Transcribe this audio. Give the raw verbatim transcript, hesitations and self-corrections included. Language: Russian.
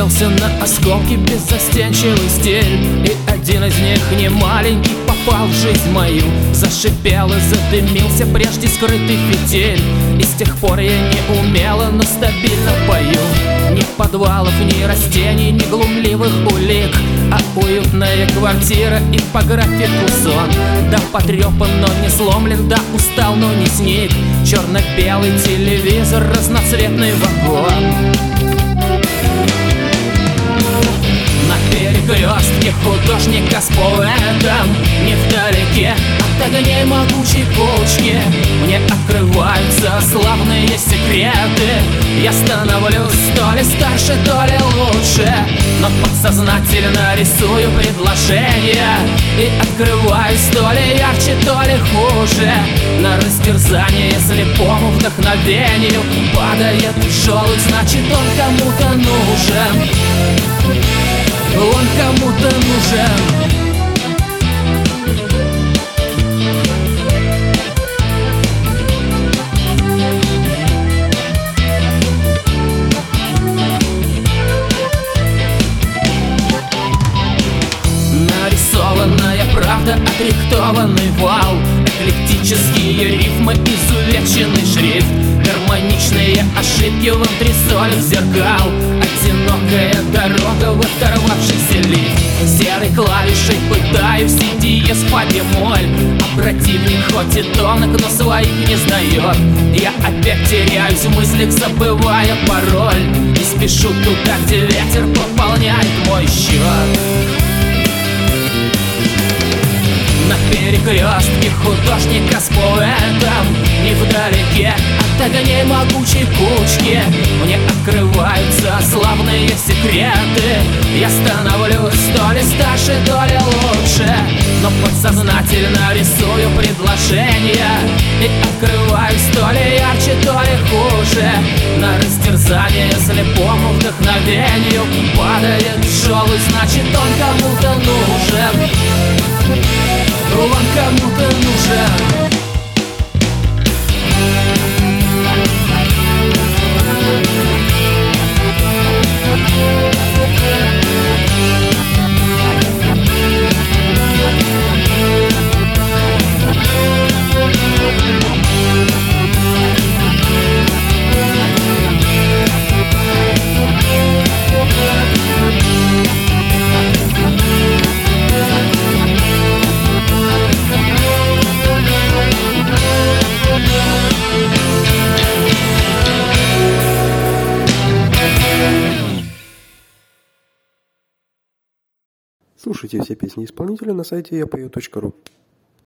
разлетелся на осколки беззастенчивый стиль, и один из них, не маленький, попал в жизнь мою. Зашипел и задымился прежде скрытый фитиль, и с тех пор я не умело, но стабильно пою. Ни подвалов, ни растений, ни глумливых улик, а уютная квартира и по графику сон. Да потрепан, но не сломлен, да устал, но не сник. Черно-белый телевизор, разноцветный вагон. На перекрестке художника с поэтом, невдалеке от огней могучей кучки, мне открываются славные секреты. Я становлюсь то ли старше, то ли лучше, но подсознательно рисую предложения и открываюсь то ли ярче, то ли хуже. На растерзание слепому вдохновению падает желудь, значит он кому-то нужен. Он кому-то нужен. Нарисованная правда, отрихтованный вал, эклектические рифмы, изувеченный шрифт, гармоничные ошибки в антресолях зеркал, одинокая дорога в оторвавшийся лифт. Серой клавишей пытаюсь си диез фа бемоль, а противник хоть и тонок, но своих не сдает. Я опять теряюсь в мыслях, забывая пароль, и спешу туда, где ветер пополняет мой счет. На перекрестке художника с поэтом, невдалеке от огней могучей кучки, мне открываются славные секреты. Я становлюсь то ли старше, то ли лучше, но подсознательно рисую предложения и открываюсь то ли ярче, то ли хуже. На растерзание слепому вдохновению падает желудь, значит он кому-то нужен. Он кому-то нужен. Слушайте все песни исполнителя на сайте я пою точка ру.